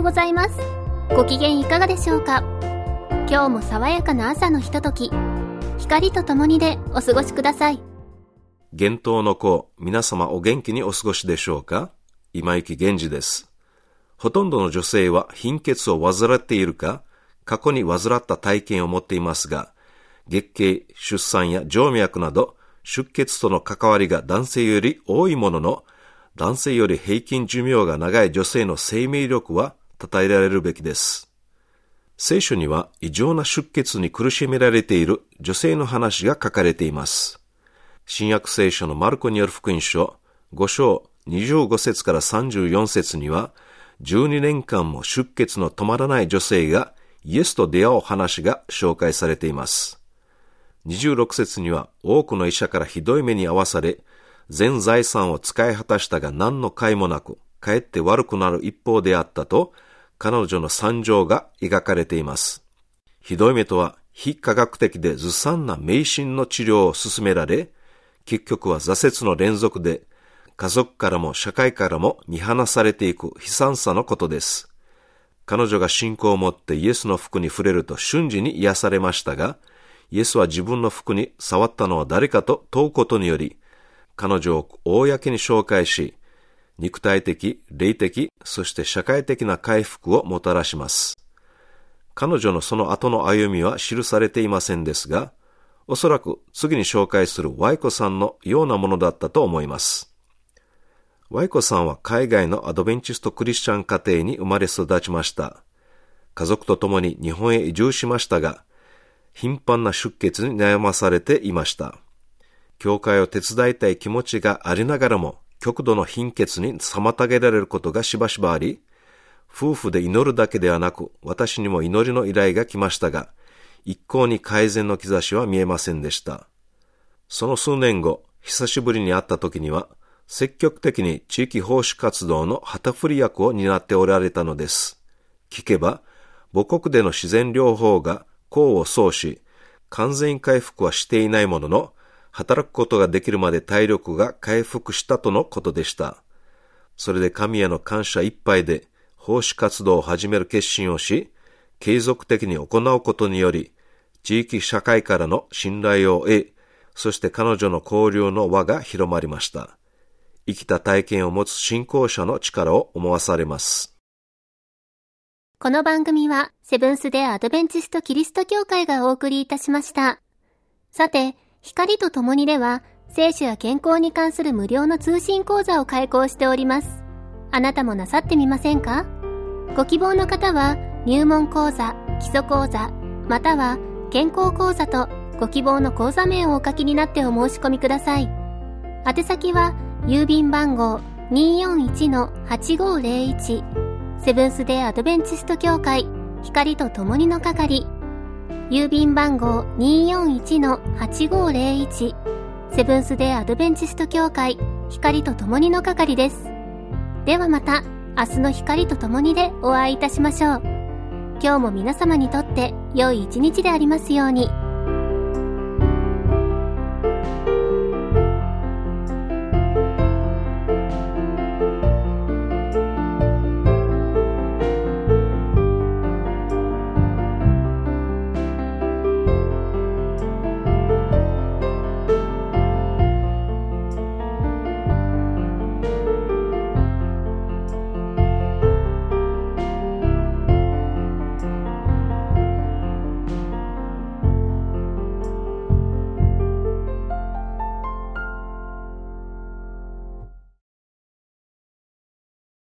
ございます。ご機嫌いかがでしょうか。今日も爽やかな朝のひととき、光とともにでお過ごしください。 玄冬の子、皆様お元気にお過ごしでしょうか。今行源氏です。ほとんどの女性は貧血を患っているか、過去に患った体験を持っていますが、月経、出産や静脈など出血との関わりが男性より多いものの、男性より平均寿命が長い女性の生命力は称えられるべきです。聖書には異常な出血に苦しめられている女性の話が書かれています。新約聖書のマルコによる福音書5章25節から34節には、12年間も出血の止まらない女性がイエスと出会う話が紹介されています。26節には多くの医者からひどい目に遭わされ、全財産を使い果たしたが何の甲斐もなく、かえって悪くなる一方であったと、彼女の惨状が描かれています。ひどい目とは非科学的でずさんな迷信の治療を勧められ、結局は挫折の連続で、家族からも社会からも見放されていく悲惨さのことです。彼女が信仰を持ってイエスの服に触れると瞬時に癒されましたが、イエスは自分の服に触ったのは誰かと問うことにより、彼女を公に紹介し、肉体的、霊的、そして社会的な回復をもたらします。彼女のその後の歩みは記されていませんですが、おそらく次に紹介するワイコさんのようなものだったと思います。ワイコさんは海外のアドベンチストクリスチャン家庭に生まれ育ちました。家族と共に日本へ移住しましたが、頻繁な出血に悩まされていました。教会を手伝いたい気持ちがありながらも、極度の貧血に妨げられることがしばしばあり、夫婦で祈るだけではなく、私にも祈りの依頼が来ましたが、一向に改善の兆しは見えませんでした。その数年後、久しぶりに会った時には、積極的に地域奉仕活動の旗振り役を担っておられたのです。聞けば、母国での自然療法が功を奏し、完全回復はしていないものの、働くことができるまで体力が回復したとのことでした。それで神への感謝いっぱいで奉仕活動を始める決心をし、継続的に行うことにより、地域社会からの信頼を得、そして彼女の交流の輪が広まりました。生きた体験を持つ信仰者の力を思わされます。 この番組はセブンス・デ・アドベンチスト・キリスト教会がお送りいたしました。さて、光とともにでは、聖書や健康に関する無料の通信講座を開講しております。あなたもなさってみませんか？ご希望の方は、入門講座、基礎講座、または健康講座とご希望の講座名をお書きになってお申し込みください。宛先は、郵便番号 241-8501 セブンス・デ・アドベンチスト教会光とともにの係、郵便番号 241-8501 セブンス・デ・アドベンチスト教会光とともにの係です。ではまた明日の光とともにでお会いいたしましょう。今日も皆様にとって良い一日でありますように。